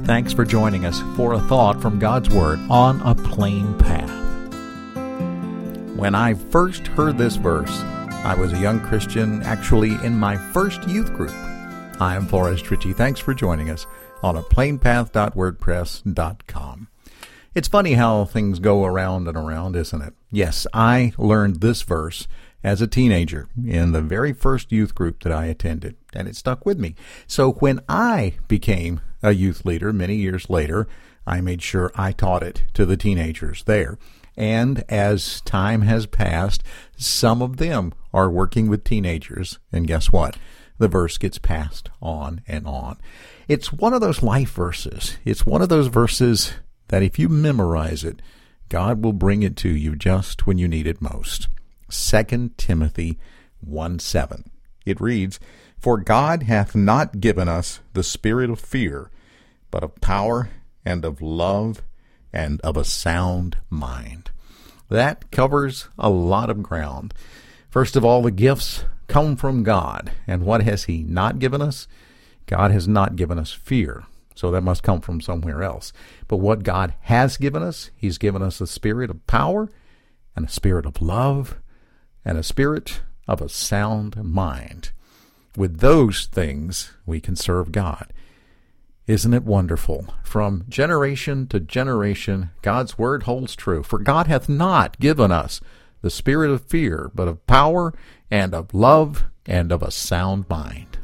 Thanks for joining us for a thought from God's Word on a plain path. When I first heard this verse, I was a young Christian, actually in my first youth group. I am Forrest Ritchie. Thanks for joining us on a plainpath.wordpress.com. It's funny how things go around and around, isn't it? Yes, I learned this verse as a teenager in the very first youth group that I attended, and it stuck with me. So when I became a youth leader many years later, I made sure I taught it to the teenagers there. And as time has passed, some of them are working with teenagers, and guess what? The verse gets passed on and on. It's one of those life verses. It's one of those verses that if you memorize it, God will bring it to you just when you need it most. 2 Timothy 1:7. It reads, "For God hath not given us the spirit of fear, but of power and of love and of a sound mind." That covers a lot of ground. First of all, the gifts come from God. And what has He not given us? God has not given us fear. So that must come from somewhere else. But what God has given us, He's given us a spirit of power and a spirit of love and a spirit of a sound mind. With those things, we can serve God. Isn't it wonderful? From generation to generation, God's word holds true. For God hath not given us the spirit of fear, but of power and of love and of a sound mind.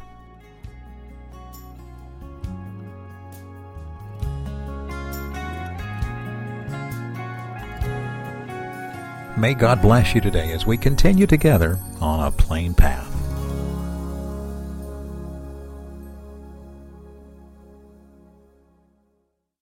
May God bless you today as we continue together on a plain path.